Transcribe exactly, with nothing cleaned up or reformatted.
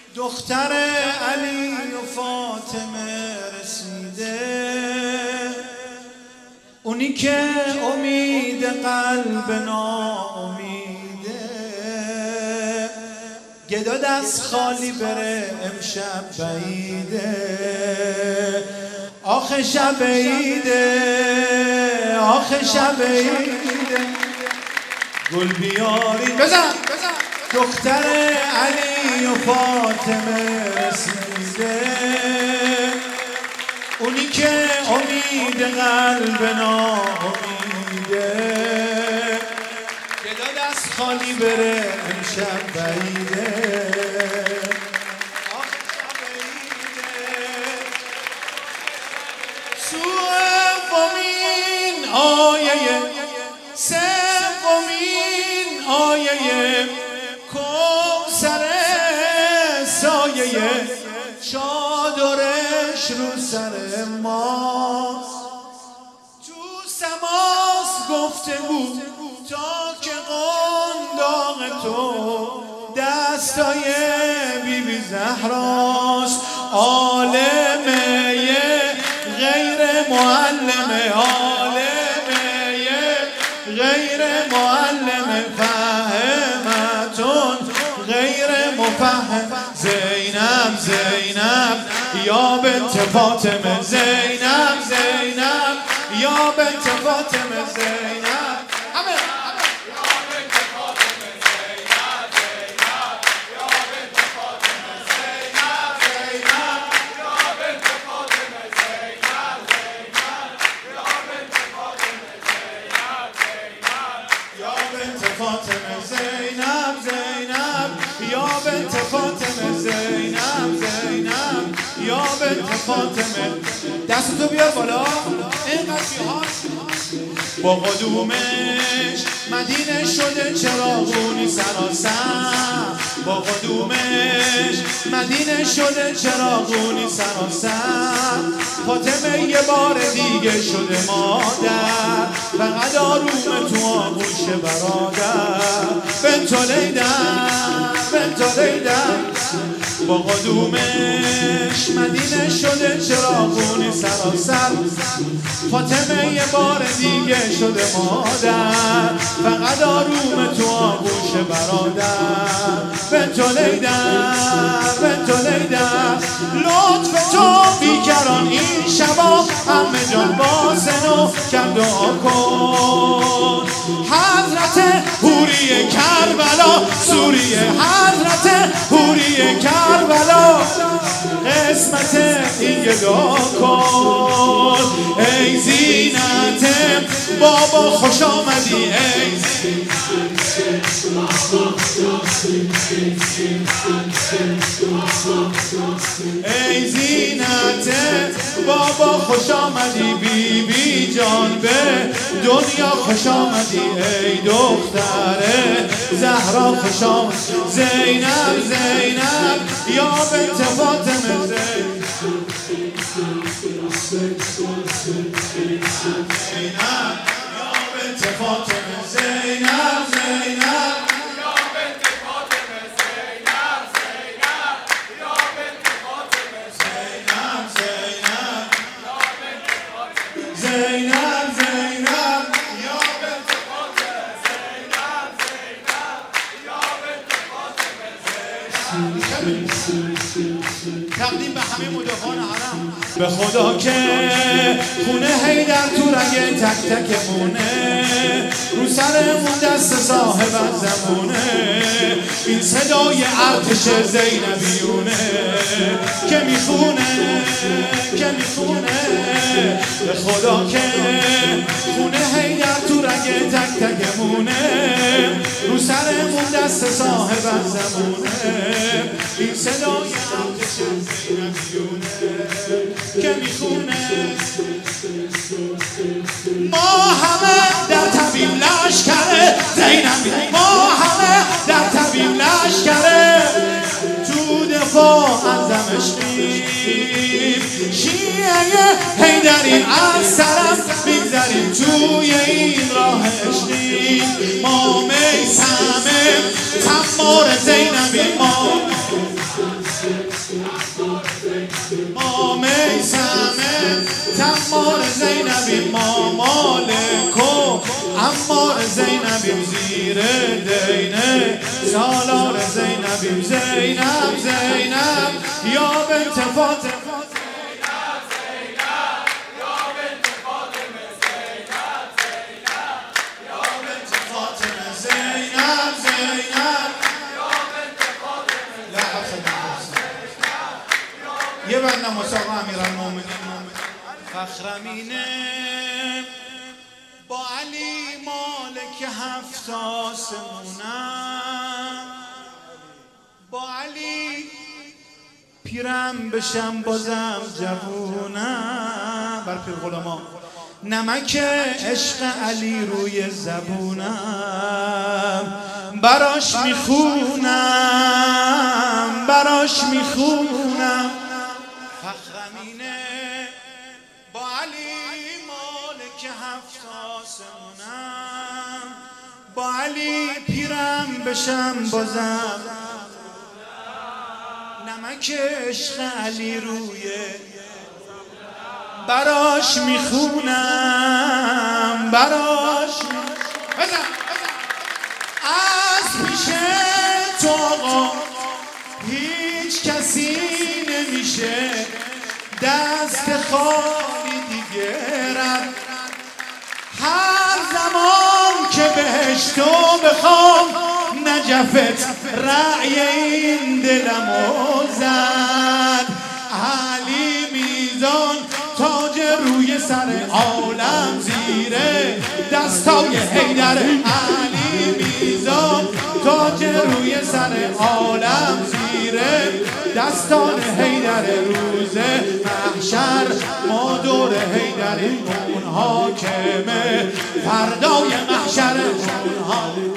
دختر علی و فاطمه رسیده، اونی که امید قلب ناامیده. گدا دست خالی بره امشب بعیده، آخه شب عیده، آخه شب عیده. گل بیارید بزن. دختر علی و فاطمه رسیده، اونی که امید قلب ناامیده. گدا دست خالی بره امشب بعیده، سومین آیه سومین آیه کوثر سایه چادرش رو سر ماست. تو سماس گفته بود تا که قنداق تو دستای بی بی زهراست. عالمه غیر معلمه، عالمه غیر معلمه، فهمتون غیر مفهم. زینب زینب یا بنت فاطمه، زینب زینب یا بنت فاطمه، زینب همه فاطمه، زینب زینب یا بنت فاطمه، زینب زینب یا بنت فاطمه. دستتو بیار بالا اینقدر بیهاش. با قدومش مدینه شده چراغونی سراسر، با قدومش مدینه شده چراغونی سراسر. فاطمه یه بار دیگه شده مادر، فقط آروم تو آغوش برادر. بنت لیدن بنت لیدن با قدومش مدینه شده چراغونی سراسر. فاطمه یه بار دیگه شده مادر، فقط آروم تو آغوش برادر. بنت لیدن بنت لیدن لطف تو بیکران این شبا همه جان باسنو کرد دعا کن. حضرت حوری کربلا سوریه، حضرت حوری کربلا قسمت این گدا کن. ای زینت بابا خوش آمدی، ای ای زینت بابا خوش آمدی. بی بی جان به دنیا خوش آمدی، ای دختر زهرا خوش آمدی. زینب زینب یا بنت فاطمه، زینب یا بنت فاطمه، زینب زینب یا بنت فاطمه، زینب زینب یا بنت فاطمه، زینب زینب یا بنت فاطمه، زینب زینب یا بنت فاطمه، زینب زینب یا بنت فاطمه. تقدیم به همه مدافعان حرم. به خدا که خونه حیدر تو رنگ تک تک مونه، رو سرمون دست صاحب زمونه. این صدای ارتش زینبیونه که میخونه که میخونه. به خدا که خونه حیدر تو رنگ تک تک مونه، رو سرمون دست صاحب زمونه. این صدای ارتش زینبیونه که میخونه. ما همه در طبیب لشکره زینبی، ما همه در طبیب لشکره تو دفاع از دمشقیم. شیعه حیدریم از طرف میگذریم توی این راه عشقیم. ما میثم تمار زینبی، ما امار زینبیم زیر دینه سالار زینبیم زینب زینب یا بنت فاطمه یه بنده مساق امیرالمومنین فخرمینه با علی مالک هفت آسمونم با علی پیرم بشم بازم جوونم بر پیر غلاما نمک عشق علی روی زبونم براش میخونم براش میخونم فخرمینه با علی مالک هفت آسمونم با علی پیرم بشم بازم نمک عشق علی روی براش میخونم براش بزن از پیش تو آقا هیچ کسی نمیشه دست خالی دیگه رد هر زمان که بهش تو بخوام نجفت رأی این دلمو زد علی میزان تاج روی سر عالم زیره دستای حیدر علی میزان تاج روی سر عالم زیره دستان حیدر روز محشر ما دور حیدریم اون حاکمه فردای محشر اونها